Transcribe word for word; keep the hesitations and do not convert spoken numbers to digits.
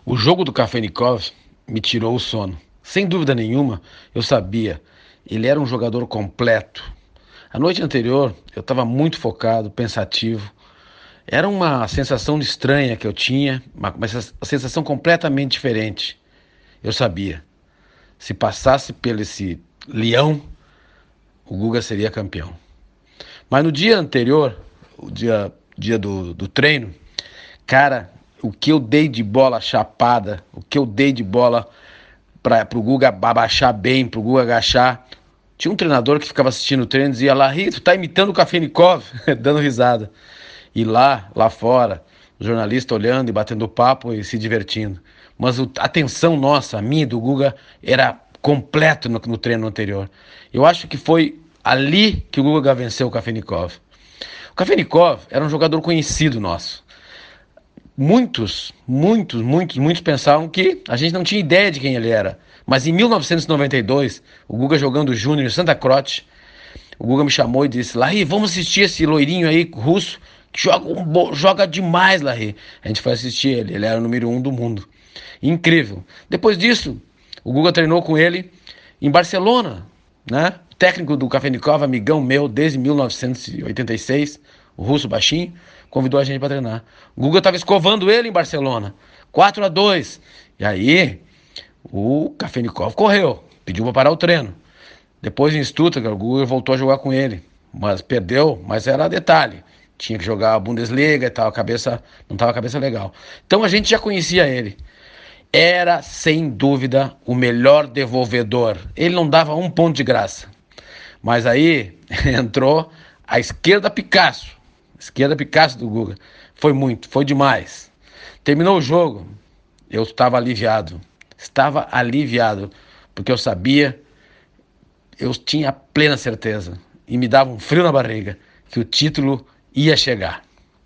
O jogo do Kafelnikov me tirou o sono. Sem dúvida nenhuma, eu sabia. Ele era um jogador completo. A noite anterior, eu estava muito focado, pensativo. Era uma sensação estranha que eu tinha, uma, uma sensação completamente diferente. Eu sabia. Se passasse pelo esse leão, o Guga seria campeão. Mas no dia anterior, o dia, dia do, do treino, cara, o que eu dei de bola chapada, o que eu dei de bola para o Guga abaixar bem, para o Guga agachar. Tinha um treinador que ficava assistindo o treino e dizia lá, Rito, tá imitando o Kafelnikov, dando risada. E lá, lá fora, o jornalista olhando e batendo papo e se divertindo. Mas o, a atenção nossa, a minha e do Guga, era completo no, no treino anterior. Eu acho que foi ali que o Guga venceu o Kafelnikov. O Kafelnikov era um jogador conhecido nosso. Muitos, muitos, muitos, muitos pensavam que a gente não tinha ideia de quem ele era. Mas em mil novecentos e noventa e dois, o Guga jogando Júnior em Santa Croce, o Guga me chamou e disse, Larry, vamos assistir esse loirinho aí, russo, que joga, um bo... joga demais, Larry. A gente foi assistir ele, ele era o número um do mundo. Incrível. Depois disso, o Guga treinou com ele em Barcelona, né? O técnico do Kafelnikov, amigão meu desde mil novecentos e oitenta e seis, o russo baixinho, convidou a gente para treinar. O Guga estava escovando ele em Barcelona, quatro a dois. E aí, o Kafelnikov correu, pediu para parar o treino. Depois em Stuttgart, o Guga voltou a jogar com ele, mas perdeu, mas era detalhe. Tinha que jogar a Bundesliga e tal, a cabeça não estava a cabeça legal. Então a gente já conhecia ele. Era, sem dúvida, o melhor devolvedor. Ele não dava um ponto de graça. Mas aí entrou a esquerda Picasso. A esquerda Picasso do Guga. Foi muito, foi demais. Terminou o jogo, eu estava aliviado. Estava aliviado, porque eu sabia, eu tinha plena certeza, e me dava um frio na barriga, que o título ia chegar.